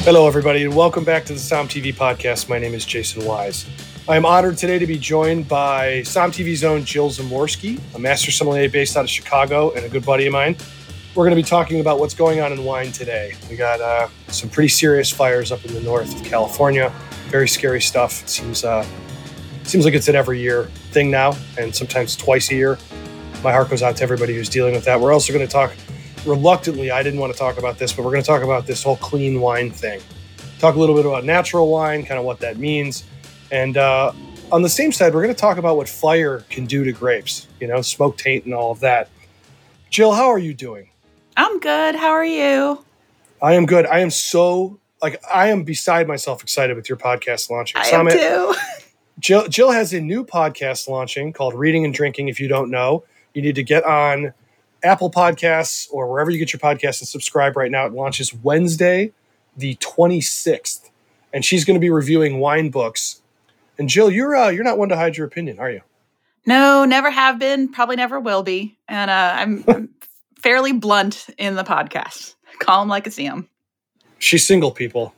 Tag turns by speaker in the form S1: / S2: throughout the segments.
S1: Hello, everybody, and welcome back to the Somm TV podcast. My name is Jason Wise. I am honored today to be joined by Somm TV's own Jill Zamorsky, a master sommelier based out of Chicago and a good buddy of mine. We're going to be talking about what's going on in wine today. We got some pretty serious fires up in the north of California. Very scary stuff. It seems like it's an every year thing now, and sometimes twice a year. My heart goes out to everybody who's dealing with that. We're also going to talk, reluctantly, I didn't want to talk about this, but we're going to talk about this whole clean wine thing. Talk a little bit about natural wine, kind of what that means. And on the same side, we're going to talk about what fire can do to grapes, smoke taint and all of that. Jill, how are you doing?
S2: I'm good. How are you?
S1: I am good. I am beside myself excited with your podcast launching.
S2: I am too.
S1: Jill has a new podcast launching called Reading and Drinking. If you don't know, you need to get on Apple Podcasts or wherever you get your podcasts and subscribe right now. It launches Wednesday, the 26th, and she's going to be reviewing wine books. And Jill, you're not one to hide your opinion, are you?
S2: No, never have been, probably never will be. And I'm fairly blunt in the podcast. Call them like I see them.
S1: She's single, people.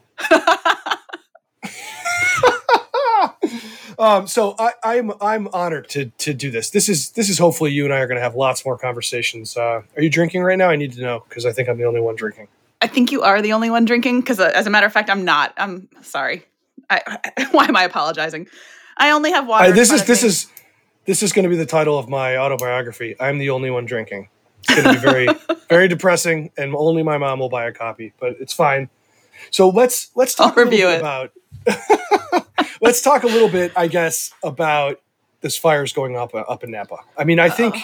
S1: So I'm honored to do this. This is hopefully you and I are going to have lots more conversations. Are you drinking right now? I need to know because I think I'm the only one drinking.
S2: I think you are the only one drinking because, as a matter of fact, I'm not. I'm sorry. Why am I apologizing? I only have water.
S1: This is going to be the title of my autobiography. I'm the only one drinking. It's going to be very, very depressing, and only my mom will buy a copy. But it's fine. So let's talk a little bit about. Let's talk a little bit, I guess, about this fires going up in Napa. I mean, I think,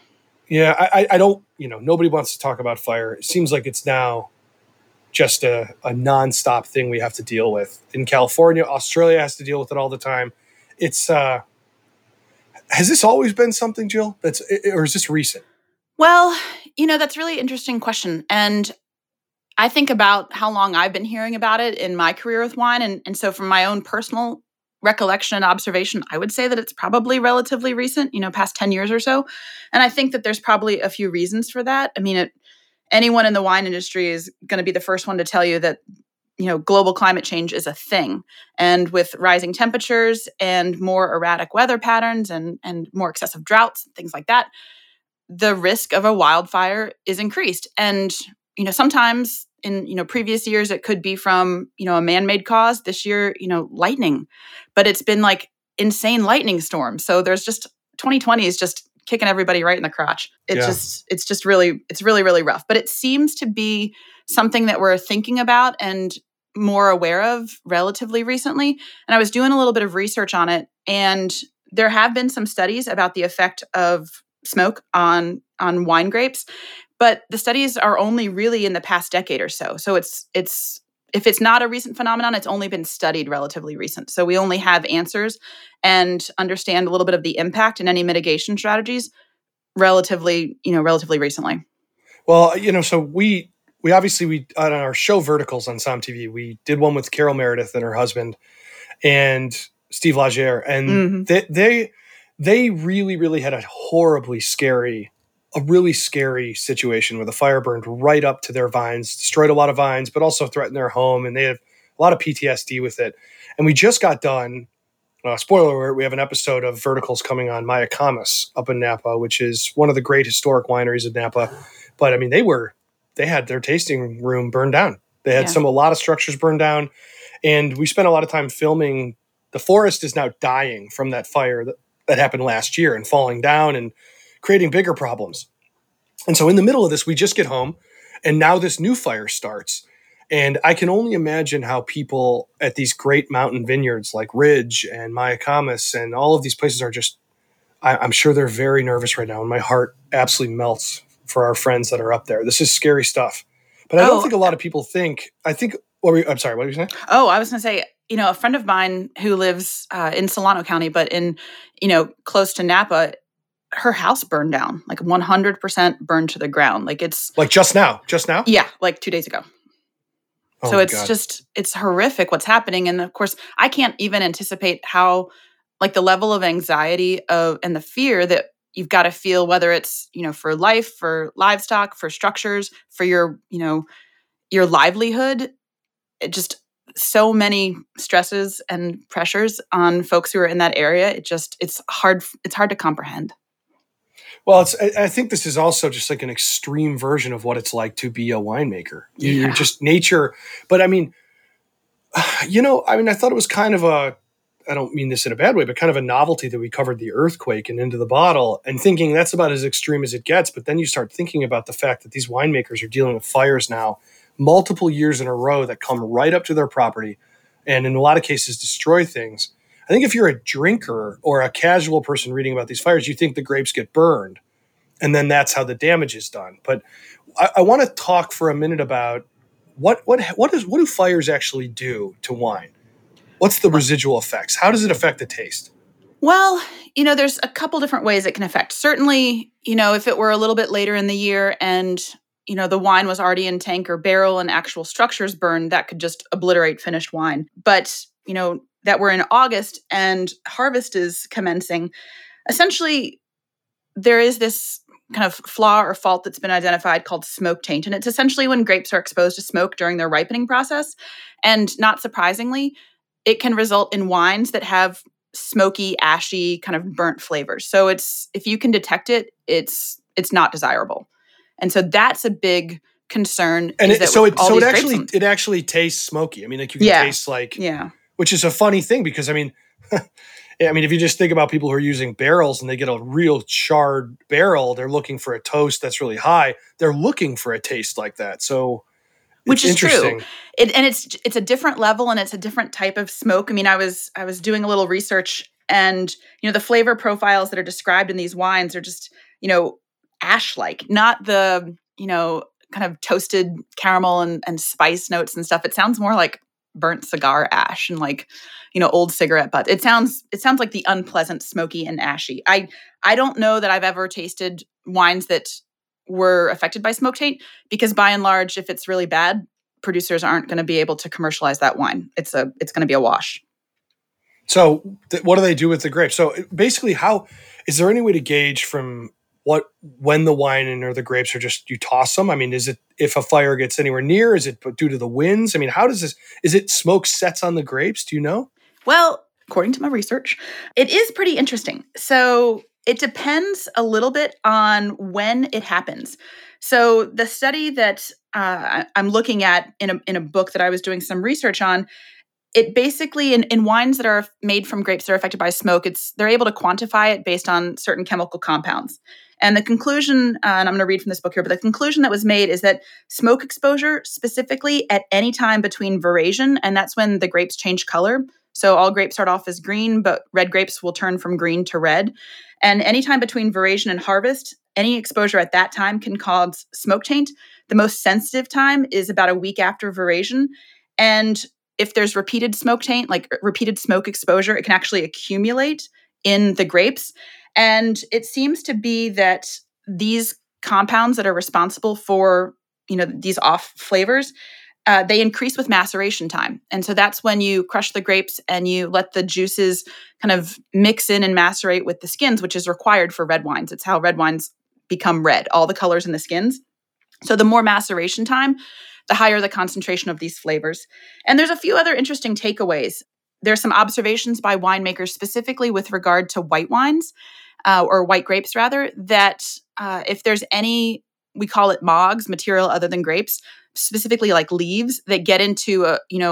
S1: I don't. Nobody wants to talk about fire. It seems like it's now just a nonstop thing we have to deal with in California. Australia has to deal with it all the time. It's has this always been something, Jill? Or is this recent?
S2: Well, that's a really interesting question. And I think about how long I've been hearing about it in my career with wine. And so from my own personal recollection and observation, I would say that it's probably relatively recent, past 10 years or so. And I think that there's probably a few reasons for that. I mean, anyone in the wine industry is going to be the first one to tell you that, global climate change is a thing. And with rising temperatures and more erratic weather patterns and more excessive droughts, things like that, the risk of a wildfire is increased. And, sometimes in, previous years, it could be from, a man-made cause. This year, lightning. But it's been like insane lightning storms. So there's just 2020 is just kicking everybody right in the crotch. It's really, really rough. But it seems to be something that we're thinking about and more aware of relatively recently. And I was doing a little bit of research on it, and there have been some studies about the effect of smoke on wine grapes, but the studies are only really in the past decade or so. So it's if it's not a recent phenomenon, it's only been studied relatively recent. So we only have answers and understand a little bit of the impact and any mitigation strategies relatively recently.
S1: Well, so we obviously on our show Verticals on Somm TV, we did one with Carol Meredith and her husband and Steve Laguerre, and they really, really had a really scary situation where the fire burned right up to their vines, destroyed a lot of vines, but also threatened their home, and they have a lot of PTSD with it. And we just got done. Spoiler alert, we have an episode of Verticals coming on Mayacamas up in Napa, which is one of the great historic wineries in Napa. But I mean, they had their tasting room burned down. They had a lot of structures burned down. And we spent a lot of time filming. The forest is now dying from that fire that happened last year and falling down and creating bigger problems. And so in the middle of this, we just get home, and now this new fire starts. And I can only imagine how people at these great mountain vineyards like Ridge and Mayacamas and all of these places are just, I'm sure they're very nervous right now. And my heart absolutely melts for our friends that are up there. This is scary stuff. But I don't think a lot of people think, I'm sorry, what were you saying?
S2: Oh, I was going to say, a friend of mine who lives in Solano County, but in, close to Napa, her house burned down, like 100% burned to the ground. Like it's
S1: like just now.
S2: Yeah. Like 2 days ago.
S1: Oh
S2: so it's horrific what's happening. And of course I can't even anticipate how, like, the level of anxiety and the fear that you've got to feel, whether it's, for life, for livestock, for structures, for your livelihood. just so many stresses and pressures on folks who are in that area. It's hard to comprehend.
S1: Well, I think this is also just like an extreme version of what it's like to be a winemaker. You're just nature. But I mean, I thought it was kind of I don't mean this in a bad way, but kind of a novelty that we covered the earthquake and Into the Bottle, and thinking that's about as extreme as it gets. But then you start thinking about the fact that these winemakers are dealing with fires now multiple years in a row that come right up to their property and in a lot of cases destroy things. I think if you're a drinker or a casual person reading about these fires, you think the grapes get burned, and then that's how the damage is done. But I want to talk for a minute about what do fires actually do to wine? What's the residual effects? How does it affect the taste?
S2: Well, there's a couple different ways it can affect. Certainly, if it were a little bit later in the year and, the wine was already in tank or barrel and actual structures burned, that could just obliterate finished wine. But, that we're in August and harvest is commencing, essentially, there is this kind of flaw or fault that's been identified called smoke taint. And it's essentially when grapes are exposed to smoke during their ripening process. And not surprisingly, it can result in wines that have smoky, ashy, kind of burnt flavors. So if you can detect it, it's not desirable. And so that's a big concern.
S1: And it actually tastes smoky. I mean, like you can taste which is a funny thing because if you just think about people who are using barrels and they get a real charred barrel, they're looking for a toast that's really high. They're looking for a taste like that. So,
S2: which is true. It's a different level and it's a different type of smoke. I mean, I was doing a little research and, the flavor profiles that are described in these wines are just, ash-like, not the, kind of toasted caramel and spice notes and stuff. It sounds more like burnt cigar ash and like, old cigarette butts. It sounds like the unpleasant, smoky and ashy. I don't know that I've ever tasted wines that were affected by smoke taint because by and large, if it's really bad, producers aren't going to be able to commercialize that wine. It's going to be a wash.
S1: So what do they do with the grapes? So basically is there any way to gauge from when the wine or the grapes are just, you toss them? I mean, is it, if a fire gets anywhere near, is it due to the winds? I mean, how does this, is it smoke sets on the grapes? Do you know?
S2: Well, according to my research, it is pretty interesting. So it depends a little bit on when it happens. So the study that I'm looking at in a book that I was doing some research on, it basically, in wines that are made from grapes that are affected by smoke, they're able to quantify it based on certain chemical compounds. And the conclusion, and I'm going to read from this book here, but the conclusion that was made is that smoke exposure, specifically at any time between veraison, and that's when the grapes change color. So all grapes start off as green, but red grapes will turn from green to red. And anytime between veraison and harvest, any exposure at that time can cause smoke taint. The most sensitive time is about a week after veraison. And if there's repeated smoke taint, like repeated smoke exposure, it can actually accumulate in the grapes. And it seems to be that these compounds that are responsible for, these off flavors, they increase with maceration time. And so that's when you crush the grapes and you let the juices kind of mix in and macerate with the skins, which is required for red wines. It's how red wines become red, all the colors in the skins. So the more maceration time, the higher the concentration of these flavors. And there's a few other interesting takeaways. There's some observations by winemakers specifically with regard to white wines, or white grapes rather, that if there's any, we call it mogs, material other than grapes, specifically like leaves that get into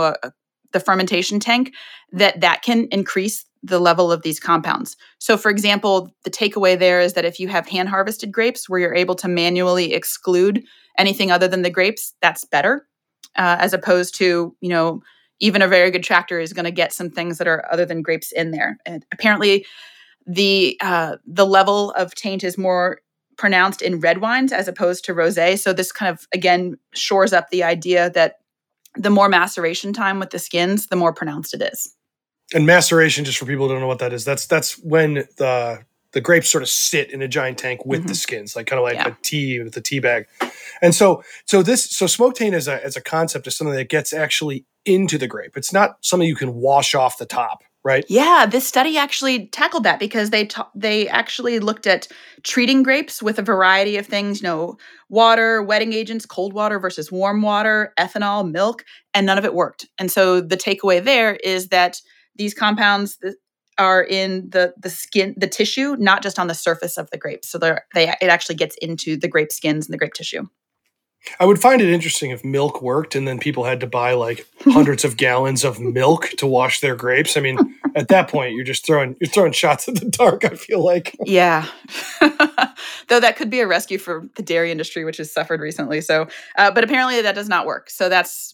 S2: the fermentation tank, that can increase the level of these compounds. So for example, the takeaway there is that if you have hand harvested grapes where you're able to manually exclude anything other than the grapes, that's better, as opposed to, even a very good tractor is going to get some things that are other than grapes in there. And apparently the level of taint is more pronounced in red wines as opposed to rosé. So this kind of, again, shores up the idea that the more maceration time with the skins, the more pronounced it is.
S1: And maceration, just for people who don't know what that is, that's when the grapes sort of sit in a giant tank with the skins, like kind of like a tea with a tea bag. And so smoke taint as a concept is something that gets actually into the grape. It's not something you can wash off the top. right?
S2: Yeah, this study actually tackled that because they actually looked at treating grapes with a variety of things, water, wetting agents, cold water versus warm water, ethanol, milk, and none of it worked. And so the takeaway there is that these compounds are in the skin, the tissue, not just on the surface of the grapes. So it actually gets into the grape skins and the grape tissue.
S1: I would find it interesting if milk worked and then people had to buy like hundreds of gallons of milk to wash their grapes. I mean, at that point, you're throwing shots at the dark, I feel like.
S2: Yeah. Though that could be a rescue for the dairy industry, which has suffered recently. So, but apparently that does not work. So that's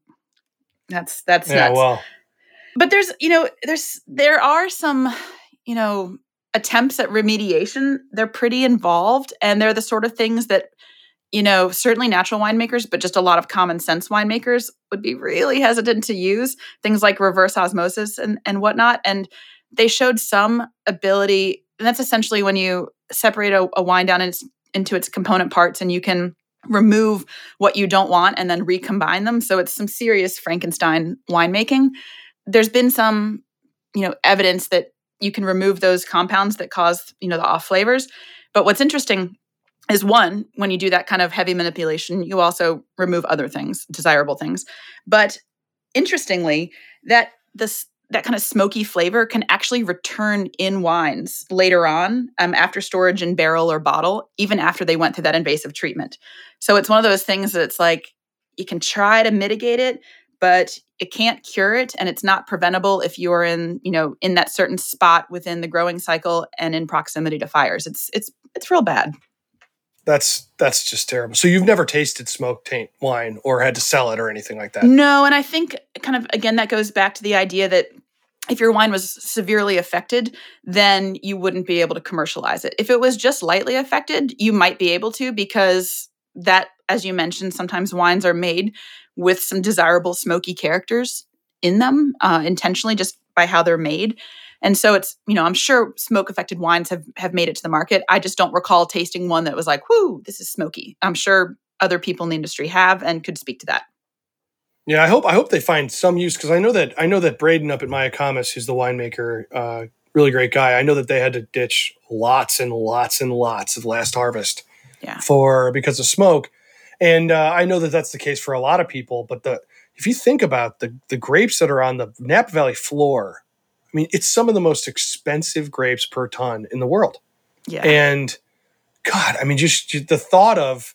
S2: nuts.
S1: Well,
S2: But there are some, attempts at remediation. They're pretty involved, and they're the sort of things that, certainly natural winemakers, but just a lot of common sense winemakers would be really hesitant to use, things like reverse osmosis and whatnot. And they showed some ability, and that's essentially when you separate a wine down into its component parts, and you can remove what you don't want and then recombine them. So it's some serious Frankenstein winemaking. There's been some, evidence that you can remove those compounds that cause, the off flavors. But what's interesting is, one, when you do that kind of heavy manipulation, you also remove other things, desirable things. But interestingly, that kind of smoky flavor can actually return in wines later on, after storage in barrel or bottle, even after they went through that invasive treatment. So it's one of those things that it's like you can try to mitigate it, but it can't cure it, and it's not preventable if you're in that certain spot within the growing cycle and in proximity to fires. It's real bad.
S1: That's just terrible. So you've never tasted smoke taint wine or had to sell it or anything like that?
S2: No, and I think kind of, again, that goes back to the idea that if your wine was severely affected, then you wouldn't be able to commercialize it. If it was just lightly affected, you might be able to, because that, as you mentioned, sometimes wines are made with some desirable smoky characters in them, intentionally, just by how they're made. And so it's, I'm sure smoke-affected wines have made it to the market. I just don't recall tasting one that was like, whoo, this is smoky. I'm sure other people in the industry have and could speak to that.
S1: Yeah, I hope they find some use, because I know that Braden up at Mayacamas, who's the winemaker, really great guy. I know that they had to ditch lots and lots and lots of last harvest because of smoke. And I know that that's the case for a lot of people. But if you think about the grapes that are on the Napa Valley floor, I mean, it's some of the most expensive grapes per ton in the world.
S2: Yeah.
S1: And God, I mean, just the thought of,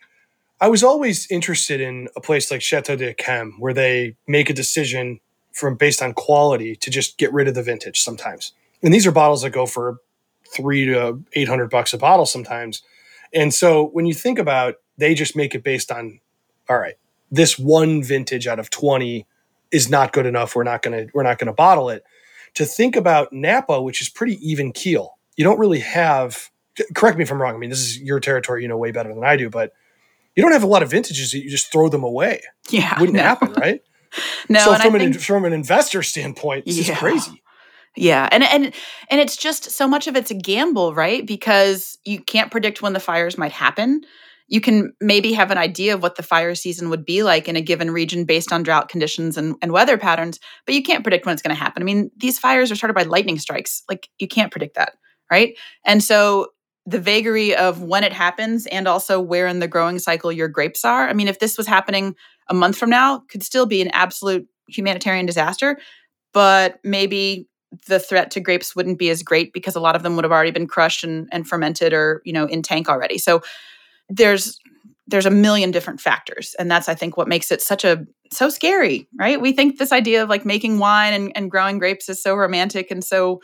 S1: I was always interested in a place like Chateau d'Yquem, where they make a decision based on quality to just get rid of the vintage sometimes. And these are bottles that go for $300 to $800 a bottle sometimes. And so when you think about, they just make it based on, all right, this one vintage out of 20 is not good enough. We're not going to bottle it. To think about Napa, which is pretty even keel. You don't really have, correct me if I'm wrong, I mean, this is your territory, you know way better than I do, but you don't have a lot of vintages that you just throw them away.
S2: Yeah.
S1: It wouldn't happen, right?
S2: No.
S1: So from an investor standpoint, this is crazy.
S2: Yeah. And it's just, so much of it's a gamble, right? Because you can't predict when the fires might happen. You can maybe have an idea of what the fire season would be like in a given region based on drought conditions and weather patterns, but you can't predict when it's going to happen. I mean, these fires are started by lightning strikes. Like, you can't predict that, right? And so the vagary of when it happens, and also where in the growing cycle your grapes are. I mean, if this was happening a month from now, could still be an absolute humanitarian disaster, but maybe the threat to grapes wouldn't be as great because a lot of them would have already been crushed and fermented or, in tank already. So there's a million different factors. And that's, I think, what makes it so scary, right? We think this idea of like making wine and growing grapes is so romantic and so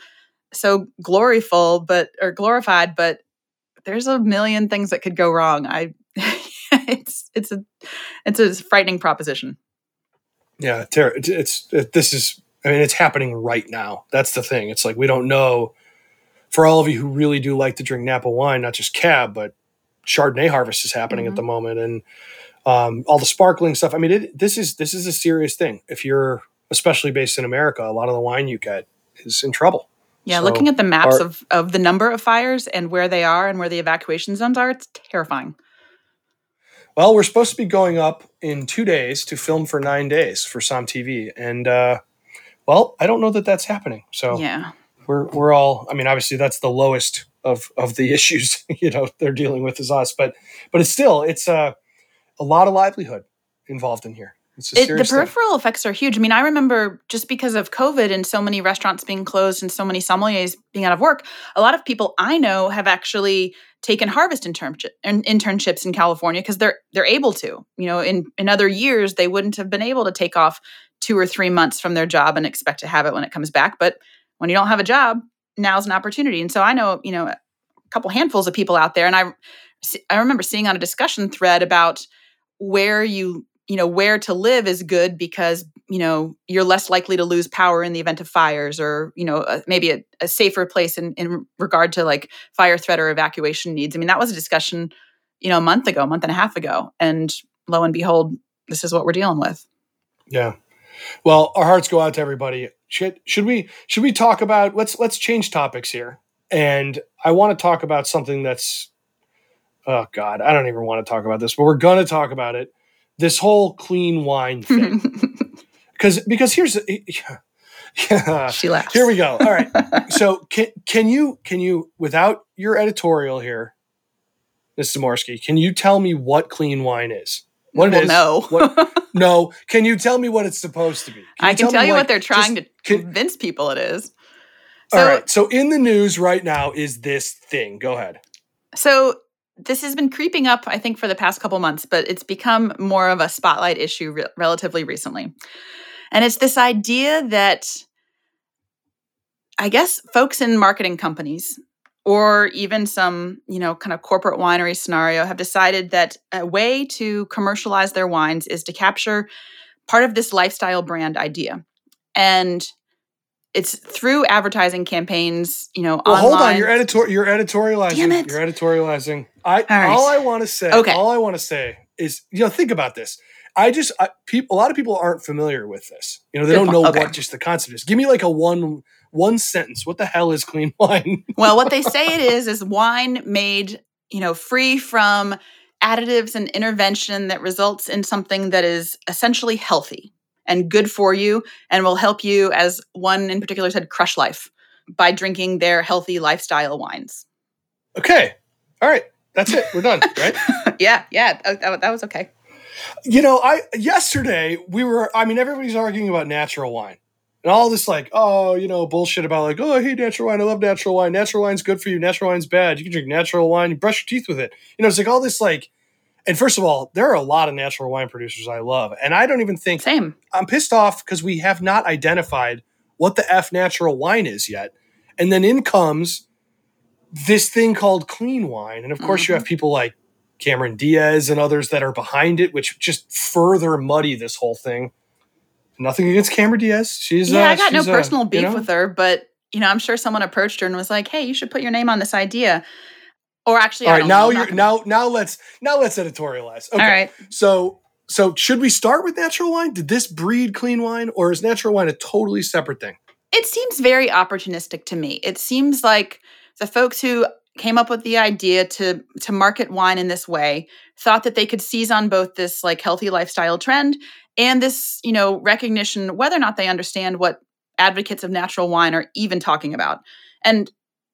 S2: glorified, but there's a million things that could go wrong. It's a frightening proposition.
S1: Yeah, it's happening right now. That's the thing. It's like, we don't know. For all of you who really do like to drink Napa wine, not just Cab, but Chardonnay harvest is happening at the moment, and all the sparkling stuff. I mean, this is a serious thing. If you're especially based in America, a lot of the wine you get is in trouble.
S2: Yeah, so, looking at the maps of the number of fires and where they are and where the evacuation zones are, it's terrifying.
S1: Well, we're supposed to be going up in 2 days to film for 9 days for SOM TV, and Well, I don't know that that's happening. So
S2: Yeah.
S1: we're all, I mean, obviously that's the lowest of the issues, they're dealing with is us, but it's a lot of livelihood involved in here. It's a
S2: The
S1: serious thing.
S2: peripheral effects are huge. I mean, I remember just because of COVID and so many restaurants being closed and so many sommeliers being out of work, a lot of people I know have actually taken harvest internships in California because they're able to. In other years, they wouldn't have been able to take off 2 or 3 months from their job and expect to have it when it comes back. But when you don't have a job, now's an opportunity. And so I know, a couple handfuls of people out there. And I remember seeing on a discussion thread about where where to live is good because, you're less likely to lose power in the event of fires or, maybe a safer place in regard to like fire threat or evacuation needs. I mean, that was a discussion, a month and a half ago. And lo and behold, this is what we're dealing with.
S1: Yeah. Well, our hearts go out to everybody. Should we talk about, let's change topics here. And I want to talk about something that's, oh God, I don't even want to talk about this, but we're going to talk about it. This whole clean wine thing. Because here's
S2: she laughs.
S1: Here we go. All right. So can you without your editorial here, Ms. Zamorsky, can you tell me what clean wine is? What it is?
S2: No.
S1: No. Can you tell me what it's supposed to be?
S2: I can tell you what they're trying to convince people it is.
S1: All right. So in the news right now is this thing. Go ahead.
S2: So this has been creeping up, I think, for the past couple months, but it's become more of a spotlight issue relatively recently. And it's this idea that I guess folks in marketing companies or even some, kind of corporate winery scenario have decided that a way to commercialize their wines is to capture part of this lifestyle brand idea. And it's through advertising campaigns,
S1: well,
S2: online.
S1: Hold on, you're editorializing.
S2: Damn it.
S1: You're editorializing. All I want to say is, think about this. A lot of people aren't familiar with this. They don't know what just the concept is. Give me like a one sentence. What the hell is clean wine?
S2: Well, what they say it is wine made, free from additives and intervention that results in something that is essentially healthy and good for you and will help you, as one in particular said, crush life by drinking their healthy lifestyle wines.
S1: Okay. All right. That's it. We're done, right?
S2: Yeah. That was okay.
S1: Yesterday everybody's arguing about natural wine and all this bullshit about I hate natural wine. I love natural wine. Natural wine's good for you. Natural wine's bad. You can drink natural wine. You brush your teeth with it. It's like all this and first of all, there are a lot of natural wine producers I love. And I don't even think
S2: Same.
S1: I'm pissed off because we have not identified what the F natural wine is yet. And then in comes this thing called clean wine. And of course you have people like Cameron Diaz and others that are behind it, which just further muddy this whole thing. Nothing against Cameron Diaz.
S2: I got no personal beef with her, but I'm sure someone approached her and was like, "Hey, you should put your name on this idea." Or actually,
S1: all right, now let's editorialize. Okay.
S2: All right.
S1: So should we start with natural wine? Did this breed clean wine, or is natural wine a totally separate thing?
S2: It seems very opportunistic to me. It seems like the folks who came up with the idea to market wine in this way thought that they could seize on both this healthy lifestyle trend and this, recognition, whether or not they understand what advocates of natural wine are even talking about. And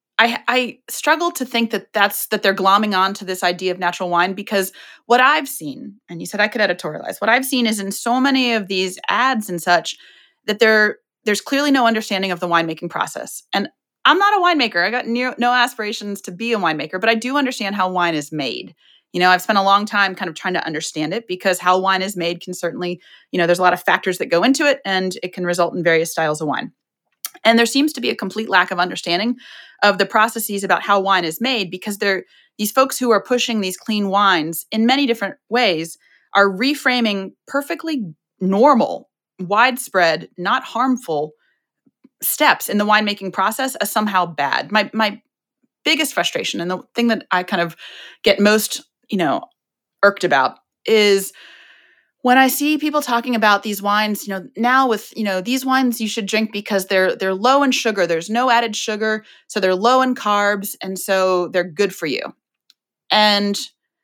S2: I struggle to think that they're glomming on to this idea of natural wine because what I've seen, and you said I could editorialize, what I've seen is in so many of these ads and such that there's clearly no understanding of the winemaking process. And I'm not a winemaker. I got no aspirations to be a winemaker, but I do understand how wine is made. I've spent a long time kind of trying to understand it because how wine is made can certainly, there's a lot of factors that go into it and it can result in various styles of wine. And there seems to be a complete lack of understanding of the processes about how wine is made because these folks who are pushing these clean wines in many different ways are reframing perfectly normal, widespread, not harmful steps in the winemaking process as somehow bad. My biggest frustration and the thing that I kind of get most, irked about is when I see people talking about these wines, now with, these wines you should drink because they're low in sugar. There's no added sugar, so they're low in carbs, and so they're good for you. And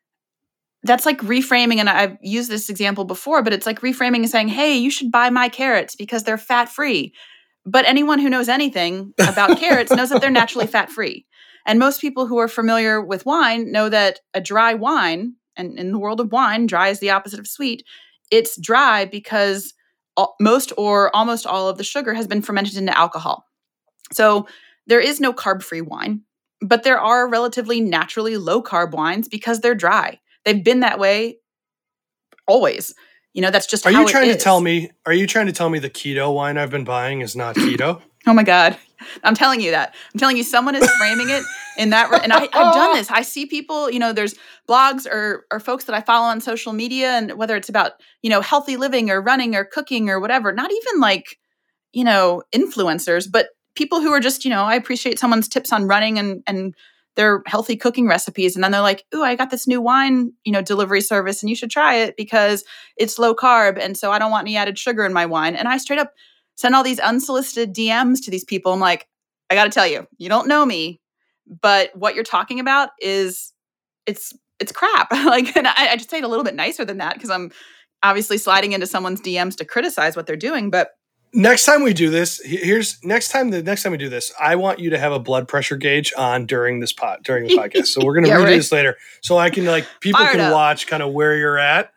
S2: that's like reframing, and I've used this example before, but it's like reframing and saying, hey, you should buy my carrots because they're fat-free. But anyone who knows anything about carrots knows that they're naturally fat-free. And most people who are familiar with wine know that a dry wine, and in the world of wine, dry is the opposite of sweet, it's dry because most or almost all of the sugar has been fermented into alcohol. So there is no carb-free wine, but there are relatively naturally low-carb wines because they're dry. They've been that way always. That's just how it is.
S1: Are you trying to tell me the keto wine I've been buying is not keto?
S2: Oh my God. I'm telling you that. I'm telling you someone is framing it in that. And I've done this. I see people, there's blogs or folks that I follow on social media, and whether it's about, healthy living or running or cooking or whatever, not even like, influencers, but people who are just, I appreciate someone's tips on running and their healthy cooking recipes. And then they're like, ooh, I got this new wine, delivery service, and you should try it because it's low carb. And so I don't want any added sugar in my wine. And I straight up send all these unsolicited DMs to these people. I'm like, I got to tell you, you don't know me, but what you're talking about it's crap. And I just say it a little bit nicer than that because I'm obviously sliding into someone's DMs to criticize what they're doing. But
S1: next time we do this, the next time we do this, I want you to have a blood pressure gauge on during the podcast. So we're going to redo this later, so I can people can watch kind of where you're at.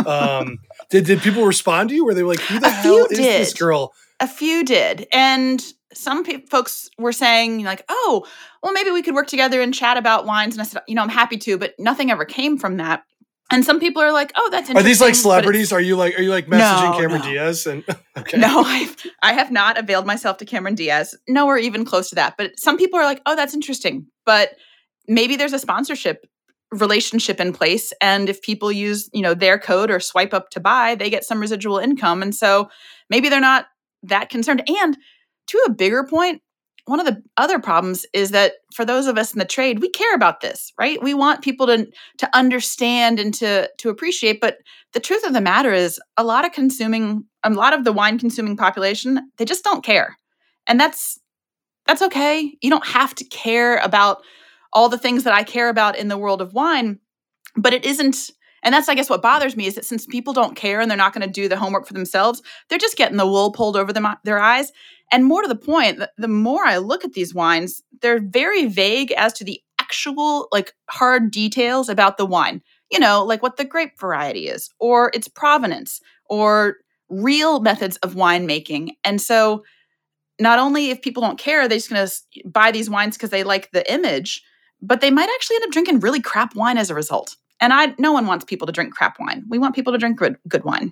S1: Did people respond to you? Were they like, "Who the hell is this girl?"
S2: A few did, and some folks were saying like, "Oh, well, maybe we could work together and chat about wines." And I said, "I'm happy to," but nothing ever came from that. And some people are like, "Oh, that's interesting."
S1: Are these like celebrities? Are you messaging Cameron Diaz? And okay,
S2: no, I have not availed myself to Cameron Diaz, nowhere even close to that. But some people are like, "Oh, that's interesting," but maybe there's a sponsorship relationship in place, and if people use their code or swipe up to buy, they get some residual income, and so maybe they're not that concerned. And to a bigger point, one of the other problems is that for those of us in the trade, we care about this, right? We want people to understand and to appreciate. But the truth of the matter is a lot of the wine consuming population, they just don't care. And that's okay. You don't have to care about all the things that I care about in the world of wine, but it isn't. And that's, I guess, what bothers me is that since people don't care and they're not going to do the homework for themselves, they're just getting the wool pulled over their eyes. And more to the point, the more I look at these wines, they're very vague as to the actual hard details about the wine. Like what the grape variety is, or its provenance, or real methods of winemaking. And so not only if people don't care, they're just going to buy these wines because they like the image, but they might actually end up drinking really crap wine as a result. And no one wants people to drink crap wine. We want people to drink good wine.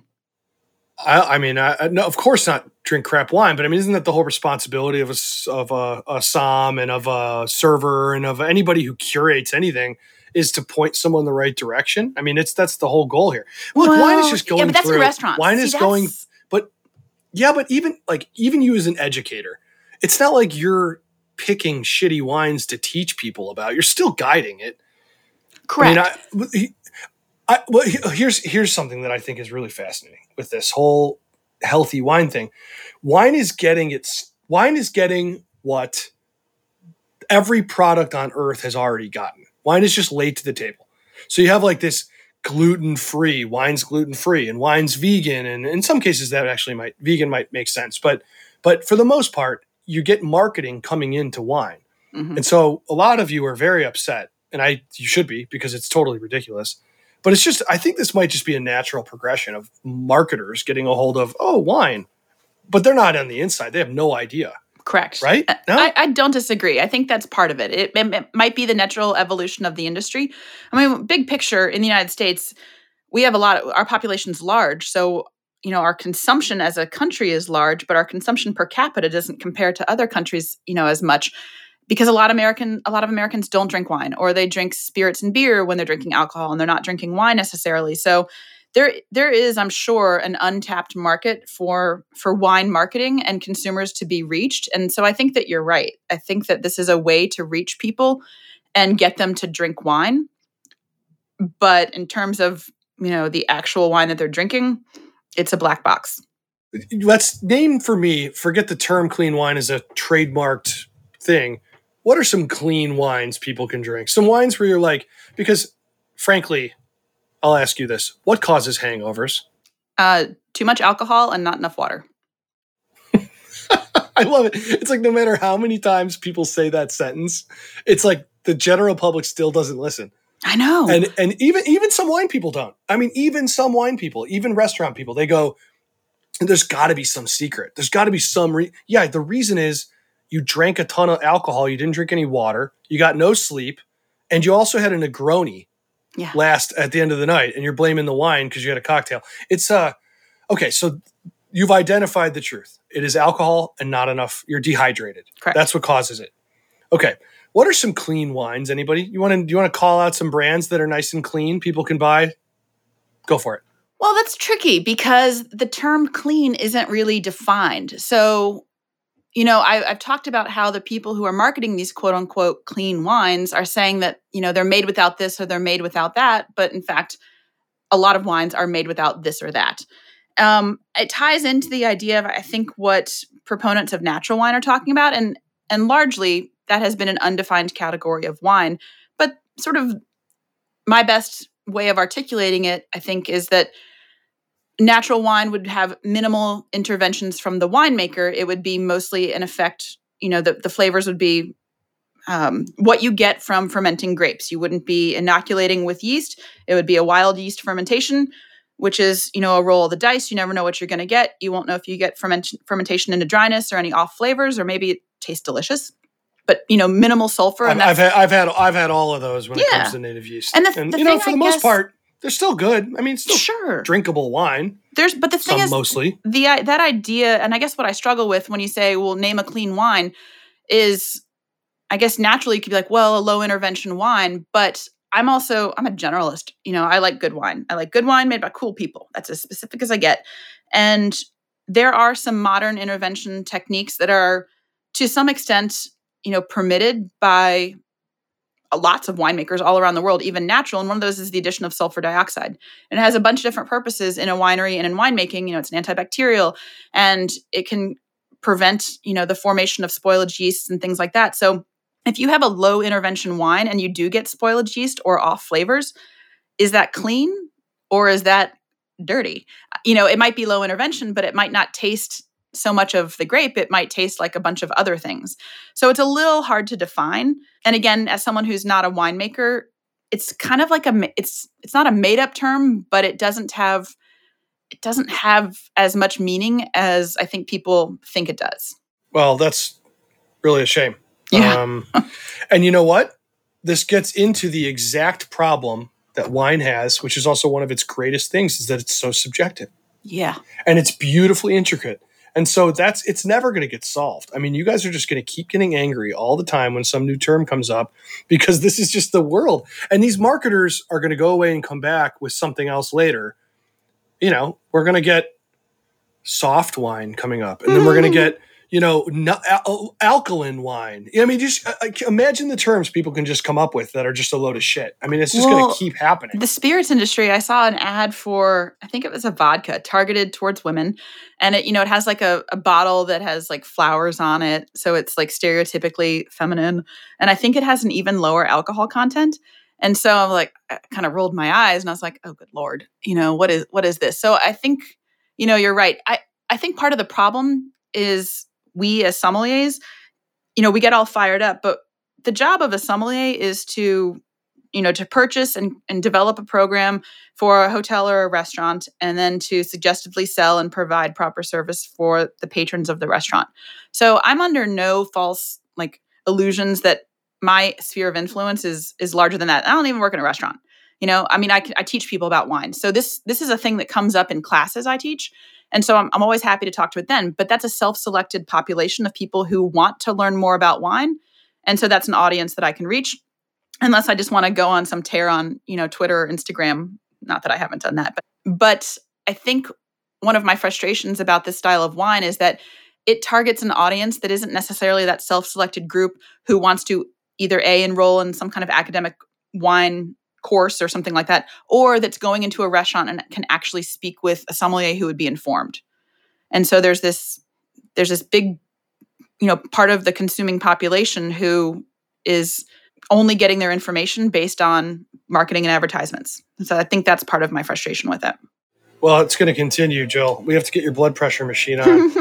S1: No, of course not drink crap wine, but isn't that the whole responsibility of a somm and of a server and of anybody who curates anything is to point someone in the right direction? That's the whole goal here. Look, wine is just going
S2: but that's
S1: through.
S2: In restaurants.
S1: Wine is going, but even you as an educator, it's not like you're picking shitty wines to teach people about. You're still guiding it.
S2: Correct.
S1: Here's something that I think is really fascinating with this whole healthy wine thing. Wine is getting what every product on earth has already gotten. Wine is just late to the table. So you have this gluten-free, wine's gluten-free, and wine's vegan, and in some cases that actually vegan might make sense. But for the most part, you get marketing coming into wine. Mm-hmm. And so a lot of you are very upset. And you should be, because it's totally ridiculous. But it's just, I think this might just be a natural progression of marketers getting a hold of, wine. But they're not on the inside. They have no idea.
S2: Correct.
S1: Right? No?
S2: I don't disagree. I think that's part of it. It might be the natural evolution of the industry. Big picture in the United States, we have our population's large. So, our consumption as a country is large, but our consumption per capita doesn't compare to other countries, as much. Because a lot of Americans don't drink wine, or they drink spirits and beer when they're drinking alcohol, and they're not drinking wine necessarily. So there is, I'm sure, an untapped market for wine marketing and consumers to be reached. And so I think that you're right. I think that this is a way to reach people and get them to drink wine. But in terms of, the actual wine that they're drinking, it's a black box.
S1: Let's name for me, forget the term clean wine as a trademarked thing. What are some clean wines people can drink? Some wines where you're like, because frankly, I'll ask you this. What causes hangovers?
S2: Too much alcohol and not enough water.
S1: I love it. It's like no matter how many times people say that sentence, it's like the general public still doesn't listen.
S2: I know.
S1: And even some wine people don't. I mean, even some wine people, even restaurant people, they go, there's got to be some secret. There's got to be some the reason is you drank a ton of alcohol, you didn't drink any water, you got no sleep, and you also had a Negroni last at the end of the night, and you're blaming the wine because you had a cocktail. It's okay, so you've identified the truth. It is alcohol and not enough. You're dehydrated.
S2: Correct.
S1: That's what causes it. Okay. What are some clean wines? Anybody? Do you want to call out some brands that are nice and clean people can buy? Go for it.
S2: Well, that's tricky because the term clean isn't really defined. So, I've talked about how the people who are marketing these quote unquote clean wines are saying that, they're made without this or they're made without that. But in fact, a lot of wines are made without this or that. It ties into the idea of, I think, what proponents of natural wine are talking about. And largely, that has been an undefined category of wine. But sort of my best way of articulating it, I think, is that natural wine would have minimal interventions from the winemaker. It would be mostly, in effect, the flavors would be what you get from fermenting grapes. You wouldn't be inoculating with yeast. It would be a wild yeast fermentation, which is, a roll of the dice. You never know what you're going to get. You won't know if you get fermentation into dryness or any off flavors, or maybe it tastes delicious. But minimal sulfur. And
S1: I've had all of those when it comes to native yeast, and for the most part, they're still good. I mean, it's still drinkable wine.
S2: But the thing is,
S1: mostly
S2: that idea, and I guess what I struggle with when you say, "Well, name a clean wine," is, I guess naturally you could be like, "Well, a low intervention wine," but I'm a generalist. I like good wine. I like good wine made by cool people. That's as specific as I get. And there are some modern intervention techniques that are, to some extent, permitted by lots of winemakers all around the world, even natural. And one of those is the addition of sulfur dioxide. And it has a bunch of different purposes in a winery and in winemaking. It's an antibacterial, and it can prevent, the formation of spoilage yeasts and things like that. So if you have a low intervention wine and you do get spoilage yeast or off flavors, is that clean or is that dirty? It might be low intervention, but it might not taste so much of the grape. It might taste like a bunch of other things. So it's a little hard to define. And again, as someone who's not a winemaker, it's kind of like it's not a made up term, but it doesn't have as much meaning as I think people think it does.
S1: Well, that's really a shame.
S2: Yeah.
S1: And you know what? This gets into the exact problem that wine has, which is also one of its greatest things, is that it's so subjective.
S2: Yeah.
S1: And it's beautifully intricate. And so it's never going to get solved. I mean, you guys are just going to keep getting angry all the time when some new term comes up, because this is just the world. And these marketers are going to go away and come back with something else later. We're going to get soft wine coming up, and then we're going to get, alkaline wine. I mean, just imagine the terms people can just come up with that are just a load of shit. I mean, it's just going to keep happening.
S2: The spirits industry, I saw an ad for, I think it was a vodka targeted towards women. And it, it has like a bottle that has like flowers on it. So it's like stereotypically feminine. And I think it has an even lower alcohol content. And so I'm like, I kind of rolled my eyes and I was like, oh, good Lord, what is this? So I think, you're right. I think part of the problem is we as sommeliers, we get all fired up, but the job of a sommelier is to purchase and develop a program for a hotel or a restaurant, and then to suggestively sell and provide proper service for the patrons of the restaurant. So I'm under no false illusions that my sphere of influence is larger than that. I don't even work in a restaurant. I teach people about wine. So this is a thing that comes up in classes I teach. And so I'm always happy to talk to it then. But that's a self-selected population of people who want to learn more about wine. And so that's an audience that I can reach, unless I just want to go on some tear on, Twitter or Instagram. Not that I haven't done that. But I think one of my frustrations about this style of wine is that it targets an audience that isn't necessarily that self-selected group who wants to either enroll in some kind of academic wine course or something like that, or that's going into a restaurant and can actually speak with a sommelier who would be informed. And so there's this big, part of the consuming population who is only getting their information based on marketing and advertisements. So I think that's part of my frustration with it.
S1: Well, it's going to continue, Jill. We have to get your blood pressure machine on.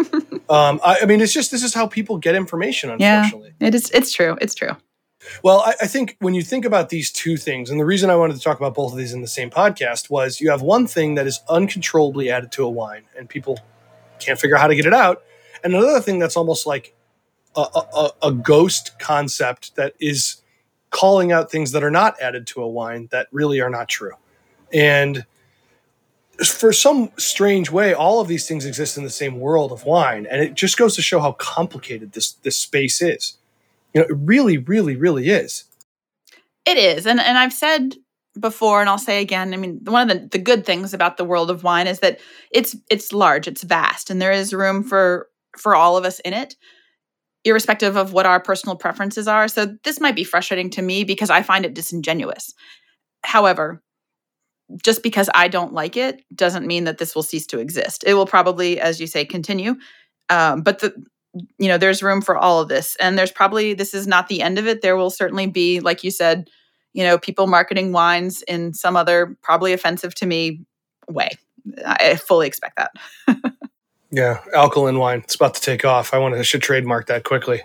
S1: I mean, it's just, this is how people get information, unfortunately.
S2: Yeah, it's true. It's true.
S1: Well, I think when you think about these two things, and the reason I wanted to talk about both of these in the same podcast was you have one thing that is uncontrollably added to a wine and people can't figure out how to get it out. And another thing that's almost like a ghost concept that is calling out things that are not added to a wine that really are not true. And for some strange way, all of these things exist in the same world of wine. And it just goes to show how complicated this space is. You know, it really, really, really is.
S2: It is. And I've said before, and I'll say again, I mean, one of the good things about the world of wine is that it's large, it's vast, and there is room for all of us in it, irrespective of what our personal preferences are. So this might be frustrating to me because I find it disingenuous. However, just because I don't like it doesn't mean that this will cease to exist. It will probably, as you say, continue. But there's room for all of this. And this is not the end of it. There will certainly be, like you said, people marketing wines in some other, probably offensive to me way. I fully expect that.
S1: Yeah, alkaline wine. It's about to take off. I should trademark that quickly.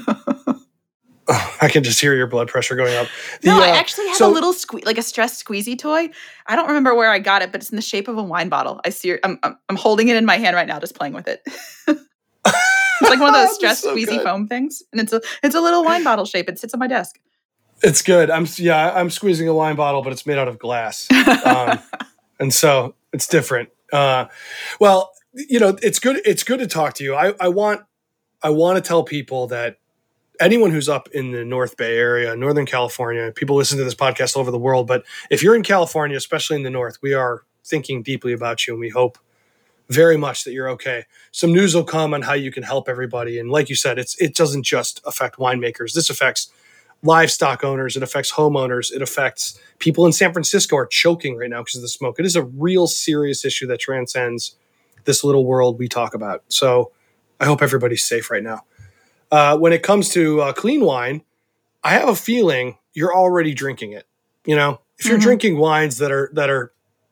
S1: I can just hear your blood pressure going up.
S2: I actually have a little like a stress squeezy toy. I don't remember where I got it, but it's in the shape of a wine bottle. I see. I'm holding it in my hand right now, just playing with it. It's like one of those stress squeezy foam things, and it's a little wine bottle shape. It sits on my desk.
S1: It's good. I'm squeezing a wine bottle, but it's made out of glass, and so it's different. Well, it's good. It's good to talk to you. I want to tell people that anyone who's up in the North Bay area, Northern California, people listen to this podcast all over the world, but if you're in California, especially in the North, we are thinking deeply about you, and we hope very much that you're okay. Some news will come on how you can help everybody. And like you said, it doesn't just affect winemakers. This affects livestock owners. It affects homeowners. It affects people in San Francisco are choking right now because of the smoke. It is a real serious issue that transcends this little world we talk about. So I hope everybody's safe right now. When it comes to clean wine, I have a feeling you're already drinking it. If you're drinking wines that are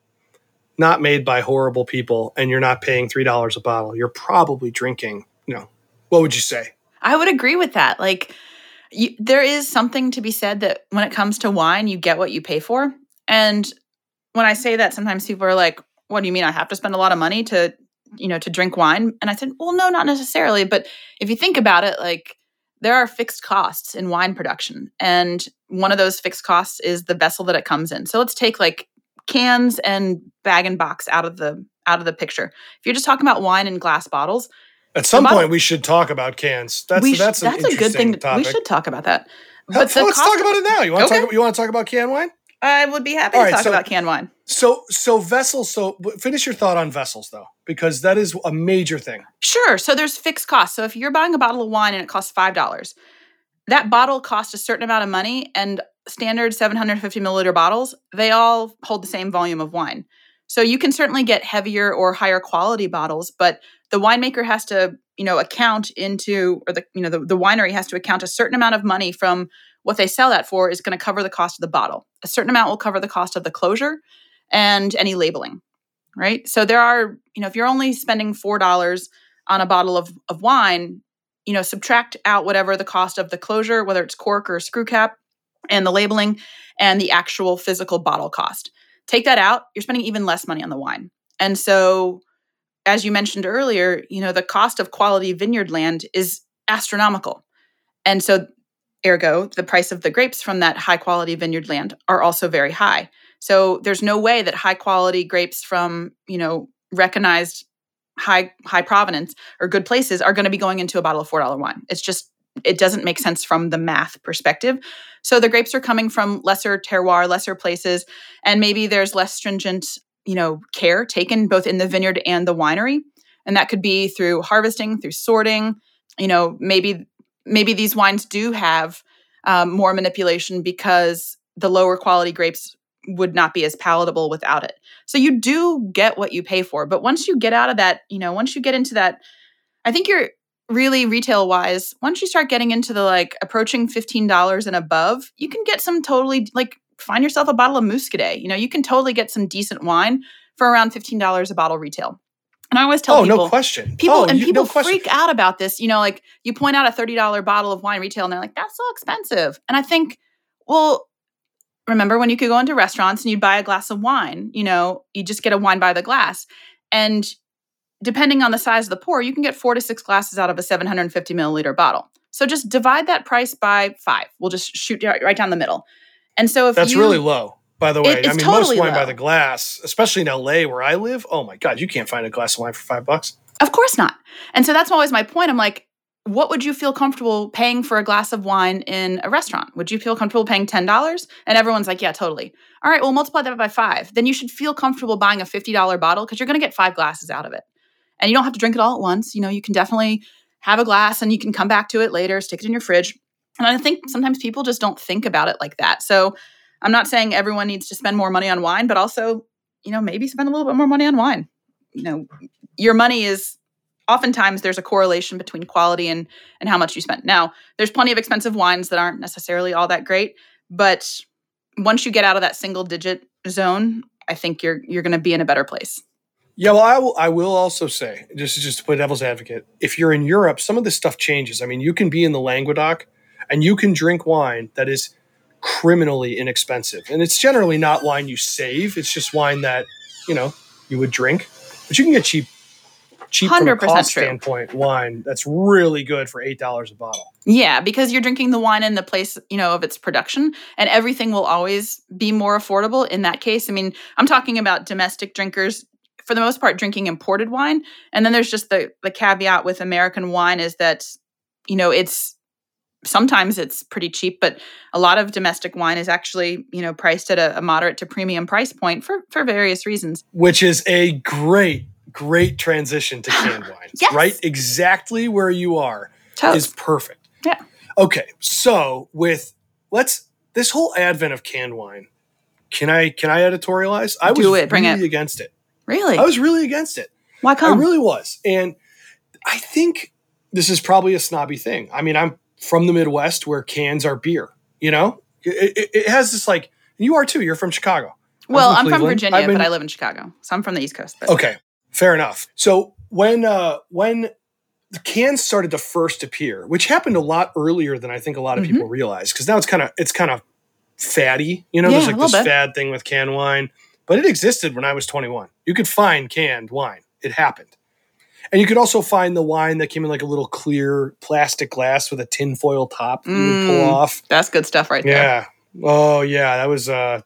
S1: not made by horrible people and you're not paying $3 a bottle, you're probably drinking, what would you say?
S2: I would agree with that. Like, there is something to be said that when it comes to wine, you get what you pay for. And when I say that, sometimes people are like, what do you mean? I have to spend a lot of money to drink wine? And I said, well, no, not necessarily. But if you think about it, like, there are fixed costs in wine production. And one of those fixed costs is the vessel that it comes in. So let's take like cans and bag and box out of the picture. If you're just talking about wine in glass bottles,
S1: at some point we should talk about cans. That's a good thing.
S2: We should talk about that. But
S1: let's talk about it now. You want to talk about canned wine?
S2: I would be happy to talk about canned wine.
S1: So vessels. So finish your thought on vessels, though, because that is a major thing.
S2: Sure. So there's fixed costs. So if you're buying a bottle of wine and it costs $5, that bottle costs a certain amount of money, and standard 750 milliliter bottles, they all hold the same volume of wine. So you can certainly get heavier or higher quality bottles, but the winemaker has to, account into, or the winery has to account a certain amount of money from what they sell that for is going to cover the cost of the bottle. A certain amount will cover the cost of the closure and any labeling, right? So there are, if you're only spending $4 on a bottle of wine, subtract out whatever the cost of the closure, whether it's cork or screw cap, and the labeling and the actual physical bottle cost. Take that out, you're spending even less money on the wine. And so, as you mentioned earlier, the cost of quality vineyard land is astronomical. And so, ergo, the price of the grapes from that high quality vineyard land are also very high. So there's no way that high quality grapes from, recognized high provenance or good places are going to be going into a bottle of $4 wine. It doesn't make sense from the math perspective. So the grapes are coming from lesser terroir, lesser places, and maybe there's less stringent, care taken both in the vineyard and the winery. And that could be through harvesting, through sorting. Maybe these wines do have more manipulation because the lower quality grapes would not be as palatable without it. So you do get what you pay for. But once you get out of that, once you get into that, I think you're really retail wise, once you start getting into the approaching $15 and above, you can get some totally find yourself a bottle of Muscadet. You can totally get some decent wine for around $15 a bottle retail. And I always tell
S1: Oh,
S2: people,
S1: no question.
S2: people
S1: No question.
S2: freak out about this. Like you point out a $30 bottle of wine retail and they're like, that's so expensive. And I think, well, remember when you could go into restaurants and you'd buy a glass of wine, you just get a wine by the glass. And depending on the size of the pour, you can get 4 to 6 glasses out of a 750 milliliter bottle. So just divide that price by 5. We'll just shoot right down the middle. And so
S1: That's really low, by the way.
S2: It's totally
S1: most wine
S2: low.
S1: by the glass, especially in LA where I live, oh my God, you can't find a glass of wine for $5.
S2: Of course not. And so that's always my point. I'm like, what would you feel comfortable paying for a glass of wine in a restaurant? Would you feel comfortable paying $10? And everyone's like, yeah, totally. All right, well, multiply that by 5. Then you should feel comfortable buying a $50 bottle because you're going to get 5 glasses out of it. And you don't have to drink it all at once. You can definitely have a glass and you can come back to it later, stick it in your fridge. And I think sometimes people just don't think about it like that. So I'm not saying everyone needs to spend more money on wine, but also, maybe spend a little bit more money on wine. Your money is, oftentimes there's a correlation between quality and how much you spend. Now, there's plenty of expensive wines that aren't necessarily all that great, but once you get out of that single digit zone, I think you're going to be in a better place.
S1: Yeah, well, I will also say, just to play devil's advocate, if you're in Europe, some of this stuff changes. I mean, you can be in the Languedoc and you can drink wine that is criminally inexpensive. And it's generally not wine you save. It's just wine that, you would drink. But you can get cheap from a cost standpoint wine that's really good for $8 a bottle.
S2: Yeah, because you're drinking the wine in the place, of its production, and everything will always be more affordable in that case. I mean, I'm talking about domestic drinkers, for the most part, drinking imported wine. And then there's just the caveat with American wine is that, sometimes it's pretty cheap, but a lot of domestic wine is actually, priced at a moderate to premium price point for various reasons.
S1: Which is a great transition to canned wine.
S2: Yes.
S1: Right? Exactly where you are is perfect.
S2: Yeah.
S1: Okay. So this whole advent of canned wine, can I editorialize? I was really against it.
S2: Really?
S1: I was really against it.
S2: Why come?
S1: I really was. And I think this is probably a snobby thing. I mean, I'm from the Midwest where cans are beer, It has this you are too. You're from Chicago.
S2: Well, I'm from Virginia, but I live in Chicago. So I'm from the East Coast. But.
S1: Okay. Fair enough. So when the cans started to first appear, which happened a lot earlier than I think a lot of people realize, because now it's kind of fatty. There's this fad thing with canned wine. But it existed when I was 21. You could find canned wine. It happened. And you could also find the wine that came in a little clear plastic glass with a tinfoil top that you would pull off.
S2: That's good stuff right there.
S1: Yeah. Oh, yeah. That was, I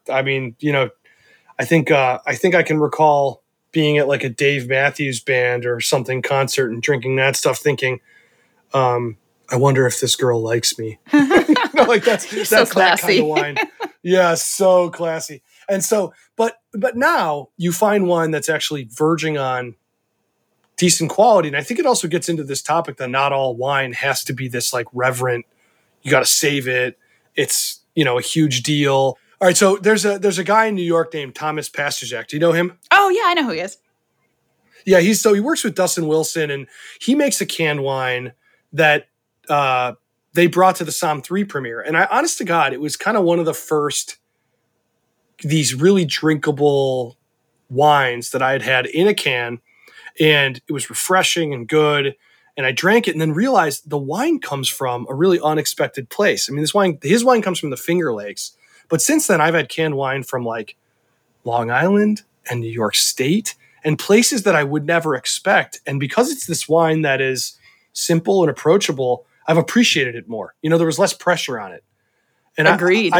S1: think I can recall being at a Dave Matthews Band or something concert and drinking that stuff thinking, I wonder if this girl likes me. That's
S2: so
S1: that kind of wine. Yeah, so classy. And so, but now you find wine that's actually verging on decent quality. And I think it also gets into this topic that not all wine has to be this reverent, you got to save it. It's, a huge deal. All right. So there's a guy in New York named Thomas Pasterzak. Do you know him?
S2: Oh yeah, I know who he is.
S1: Yeah. He works with Dustin Wilson and he makes a canned wine that, they brought to the Somm 3 premiere. And honest to God, it was kind of one of the first these really drinkable wines that I had in a can, and it was refreshing and good. And I drank it and then realized the wine comes from a really unexpected place. I mean, his wine comes from the Finger Lakes. But since then, I've had canned wine from Long Island and New York State and places that I would never expect. And because it's this wine that is simple and approachable, I've appreciated it more. There was less pressure on it. And
S2: agreed.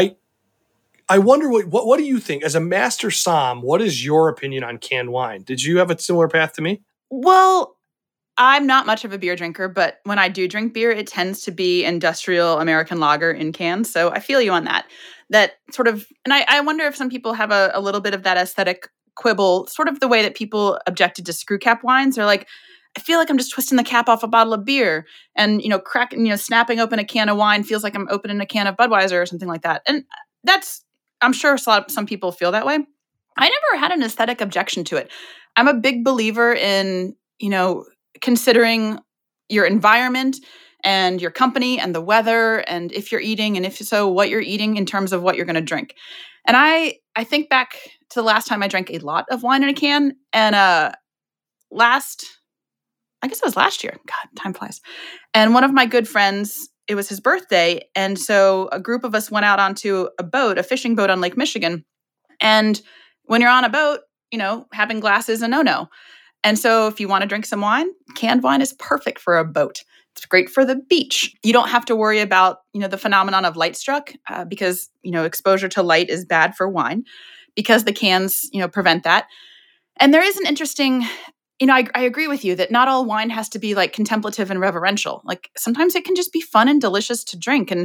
S1: I wonder what do you think as a master somm? What is your opinion on canned wine? Did you have a similar path to me?
S2: Well, I'm not much of a beer drinker, but when I do drink beer, it tends to be industrial American lager in cans. So I feel you on that. That sort of, and I wonder if some people have a little bit of that aesthetic quibble, sort of the way that people objected to screw cap wines. They're like, I feel like I'm just twisting the cap off a bottle of beer and, snapping open a can of wine feels like I'm opening a can of Budweiser or something like that. And I'm sure some people feel that way. I never had an aesthetic objection to it. I'm a big believer in, considering your environment and your company and the weather and if you're eating and if so, what you're eating in terms of what you're going to drink. And I think back to the last time I drank a lot of wine in a can and I guess it was last year. God, time flies. And one of my good friends, it was his birthday. And so a group of us went out onto a fishing boat on Lake Michigan. And when you're on a boat, having glass is a no-no. And so if you want to drink some wine, canned wine is perfect for a boat. It's great for the beach. You don't have to worry about, the phenomenon of light struck because, exposure to light is bad for wine because the cans, prevent that. And there is an interesting, I agree with you that not all wine has to be like contemplative and reverential. Like sometimes it can just be fun and delicious to drink. And,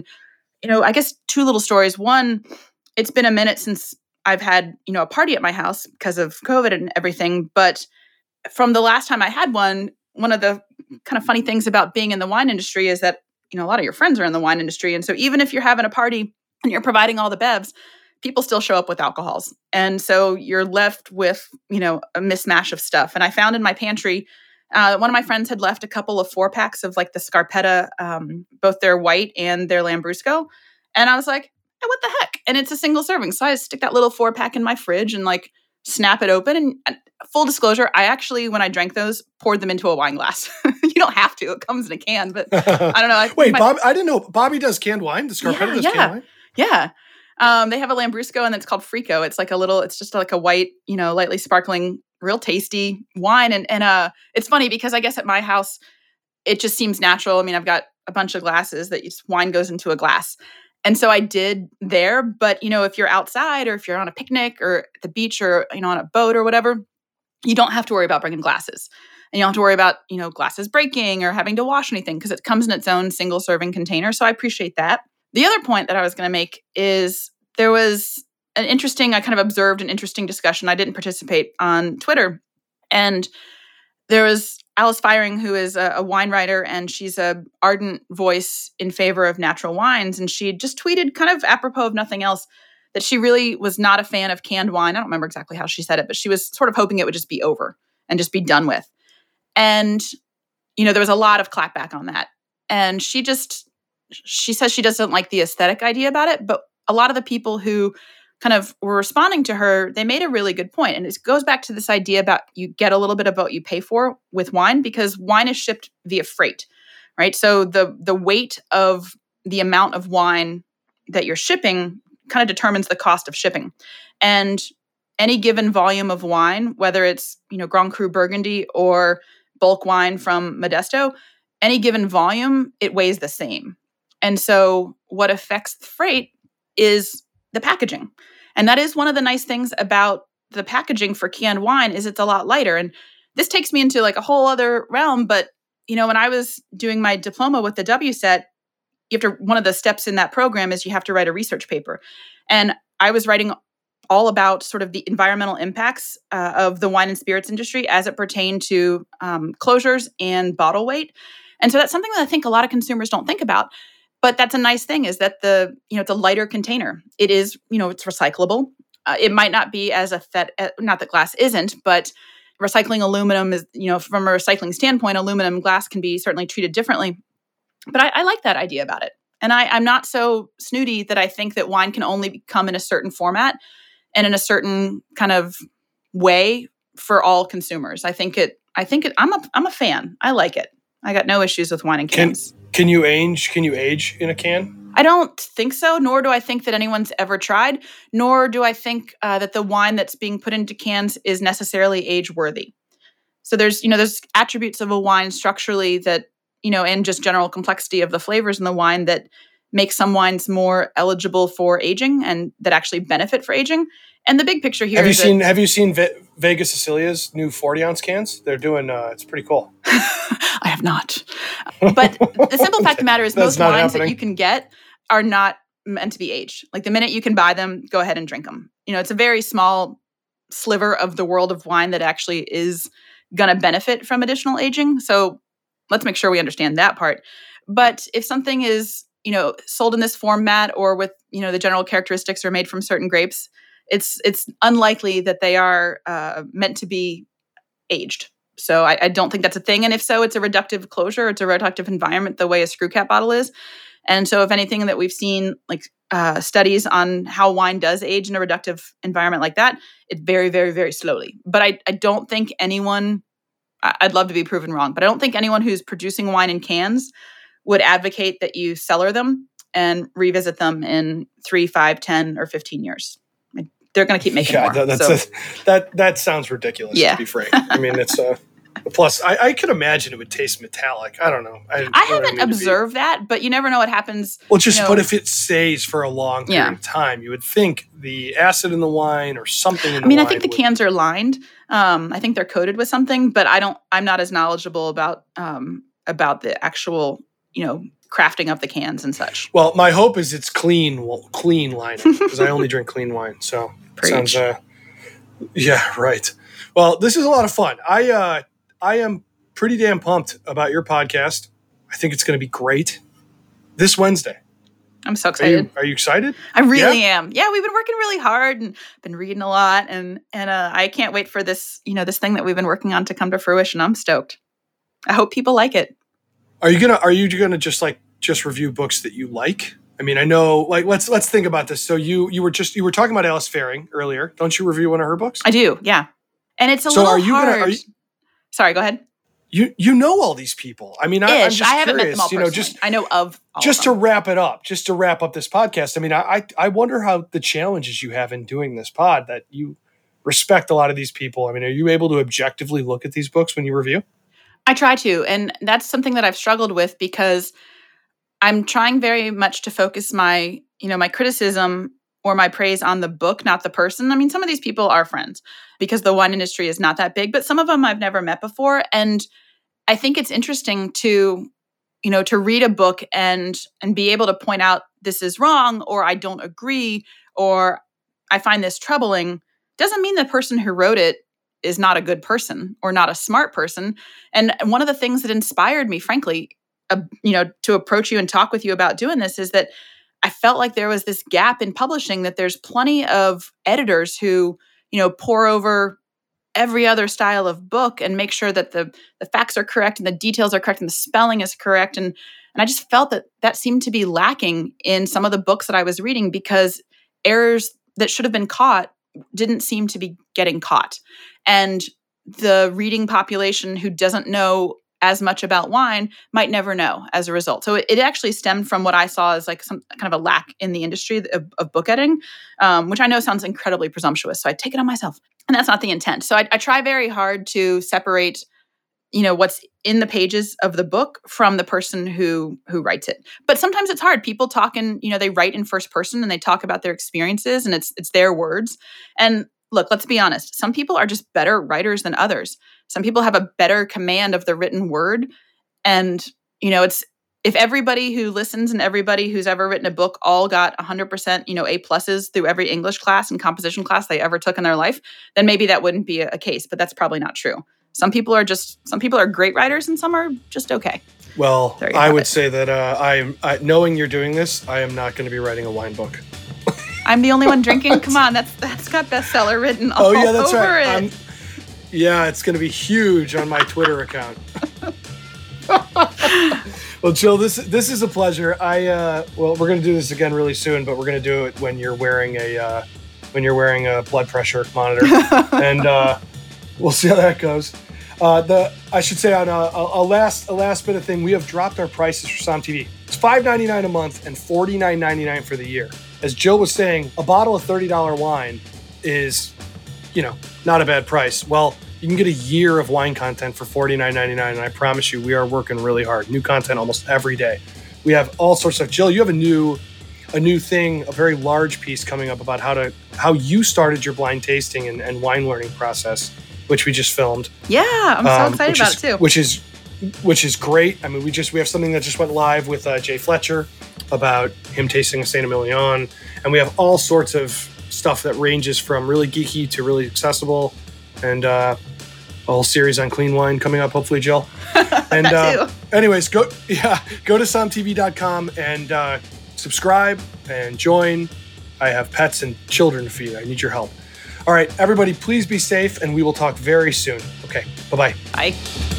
S2: I guess two little stories. One, it's been a minute since I've had, a party at my house because of COVID and everything. But from the last time I had one of the kind of funny things about being in the wine industry is that, a lot of your friends are in the wine industry. And so even if you're having a party and you're providing all the bevs, people still show up with alcohols. And so you're left with, a mismatch of stuff. And I found in my pantry, one of my friends had left a couple of 4-packs of like the Scarpetta, both their white and their Lambrusco. And I was like, hey, what the heck? And it's a single serving. So I stick that little 4-pack in my fridge and like snap it open. And full disclosure, I actually, when I drank those, poured them into a wine glass. You don't have to. It comes in a can, but I don't know.
S1: Wait, Bob, I didn't know Bobby does canned wine. The Scarpetta does canned wine?
S2: Yeah. They have a Lambrusco and it's called Frico. It's like it's just like a white, lightly sparkling, real tasty wine. And it's funny because I guess at my house, it just seems natural. I mean, I've got a bunch of glasses that wine goes into a glass. And so I did there. But, if you're outside or if you're on a picnic or at the beach or, on a boat or whatever, you don't have to worry about bringing glasses. And you don't have to worry about, glasses breaking or having to wash anything because it comes in its own single serving container. So I appreciate that. The other point that I was going to make is there was I kind of observed an interesting discussion. I didn't participate on Twitter. And there was Alice Firing, who is a wine writer, and she's an ardent voice in favor of natural wines. And she just tweeted kind of apropos of nothing else that she really was not a fan of canned wine. I don't remember exactly how she said it, but she was sort of hoping it would just be over and just be done with. And, there was a lot of clapback on that. And she says she doesn't like the aesthetic idea about it, but a lot of the people who kind of were responding to her, they made a really good point. And it goes back to this idea about you get a little bit of what you pay for with wine because wine is shipped via freight, right? So the weight of the amount of wine that you're shipping kind of determines the cost of shipping. And any given volume of wine, whether it's, Grand Cru Burgundy or bulk wine from Modesto, any given volume, it weighs the same. And so what affects the freight is the packaging. And that is one of the nice things about the packaging for canned wine is it's a lot lighter. And this takes me into like a whole other realm. But, when I was doing my diploma with the WSET, one of the steps in that program is you have to write a research paper. And I was writing all about sort of the environmental impacts of the wine and spirits industry as it pertained to closures and bottle weight. And so that's something that I think a lot of consumers don't think about. But that's a nice thing is that it's a lighter container. It is, it's recyclable. It might not be as not that glass isn't, but recycling aluminum is, from a recycling standpoint, aluminum glass can be certainly treated differently. But I like that idea about it. And I'm not so snooty that I think that wine can only come in a certain format and in a certain kind of way for all consumers. I'm a fan. I like it. I got no issues with wine and cans.
S1: Can you age in a can?
S2: I don't think so, nor do I think that anyone's ever tried, nor do I think that the wine that's being put into cans is necessarily age-worthy. So there's attributes of a wine structurally that, and just general complexity of the flavors in the wine that make some wines more eligible for aging and that actually benefit for aging. And the big picture here
S1: have you seen Vega Sicilia's new 40-ounce cans? They're doing, it's pretty cool.
S2: I have not. But the simple fact of the matter is most wines that you can get are not meant to be aged. Like the minute you can buy them, go ahead and drink them. It's a very small sliver of the world of wine that actually is going to benefit from additional aging. So let's make sure we understand that part. But if something is, sold in this format or with, the general characteristics are made from certain grapes, it's unlikely that they are meant to be aged. So I don't think that's a thing. And if so, it's a reductive closure. It's a reductive environment the way a screw cap bottle is. And so if anything that we've seen, like studies on how wine does age in a reductive environment like that, it's very, very, very slowly. But I don't think anyone, I'd love to be proven wrong, but I don't think anyone who's producing wine in cans would advocate that you cellar them and revisit them in 3, 5, 10, or 15 years. They're going to keep making more.
S1: That sounds ridiculous, to be frank. I mean, it's plus, I could imagine it would taste metallic. I don't know.
S2: I haven't observed that, but you never know what happens.
S1: Well, but if it stays for a long period of time, you would think the acid in the wine or something in the wine.
S2: I think the cans are lined. I think they're coated with something, but I'm not as knowledgeable about the actual, crafting of the cans and such.
S1: Well, my hope is it's clean lining, because I only drink clean wine. So it sounds, yeah, right. Well, this is a lot of fun. I am pretty damn pumped about your podcast. I think it's going to be great this Wednesday.
S2: I'm so excited.
S1: Are you excited?
S2: I really am. Yeah, we've been working really hard and been reading a lot, and I can't wait for this, this thing that we've been working on to come to fruition. I'm stoked. I hope people like it.
S1: Are you gonna just review books that you like? I mean, I know, let's think about this. So you were talking about Alice Faring earlier. Don't you review one of her books?
S2: I do, yeah. And it's a little hard. Sorry, go ahead.
S1: You know all these people. I mean, I'm just
S2: I haven't
S1: curious.
S2: met them all personally. I know of all
S1: just
S2: of
S1: to
S2: them.
S1: wrap it up, just to wrap up this podcast. I mean, I wonder how the challenges you have in doing this pod, that you respect a lot of these people. I mean, are you able to objectively look at these books when you review?
S2: I try to, and that's something that I've struggled with, because I'm trying very much to focus my criticism or my praise on the book, not the person. I mean, some of these people are friends because the wine industry is not that big, but some of them I've never met before. And I think it's interesting to read a book and be able to point out this is wrong, or I don't agree, or I find this troubling. Doesn't mean the person who wrote it is not a good person or not a smart person. And one of the things that inspired me, frankly, to approach you and talk with you about doing this is that I felt like there was this gap in publishing, that there's plenty of editors who, pour over every other style of book and make sure that the facts are correct and the details are correct and the spelling is correct. And I just felt that seemed to be lacking in some of the books that I was reading, because errors that should have been caught didn't seem to be getting caught. And the reading population who doesn't know as much about wine might never know as a result. So it actually stemmed from what I saw as like some kind of a lack in the industry of book editing, which I know sounds incredibly presumptuous. So I take it on myself, and that's not the intent. So I try very hard to separate, what's in the pages of the book from the person who writes it. But sometimes it's hard. People talk they write in first person and they talk about their experiences, and it's their words. And look, let's be honest. Some people are just better writers than others. Some people have a better command of the written word. And, it's if everybody who listens and everybody who's ever written a book all got 100%, A pluses through every English class and composition class they ever took in their life, then maybe that wouldn't be a case. But that's probably not true. Some people are great writers and some are just okay.
S1: Well, I would say that I knowing you're doing this, I am not going to be writing a wine book.
S2: I'm the only one drinking. Come on, that's got bestseller written all over
S1: right.
S2: it.
S1: It's going to be huge on my Twitter account. Well, Jill, this is a pleasure. We're going to do this again really soon, but we're going to do it when you're wearing a blood pressure monitor, and we'll see how that goes. I should say on a last bit of thing, we have dropped our prices for Som TV. It's $5.99 a month and $49.99 for the year. As Jill was saying, a bottle of $30 wine is, not a bad price. Well, you can get a year of wine content for $49.99, and I promise you, we are working really hard. New content almost every day. We have all sorts of. Jill, you have a new thing, a very large piece coming up about how you started your blind tasting and wine learning process, which we just filmed.
S2: Yeah, I'm so excited about it too.
S1: Which is great. I mean, we have something that just went live with Jay Fletcher about him tasting a Saint Emilion, and we have all sorts of stuff that ranges from really geeky to really accessible, and a whole series on clean wine coming up, hopefully, Jill. And anyways, go to somtv.com and subscribe and join. I have pets and children to feed. I need your help. All right, everybody, please be safe, and we will talk very soon. Okay, bye-bye.
S2: Bye.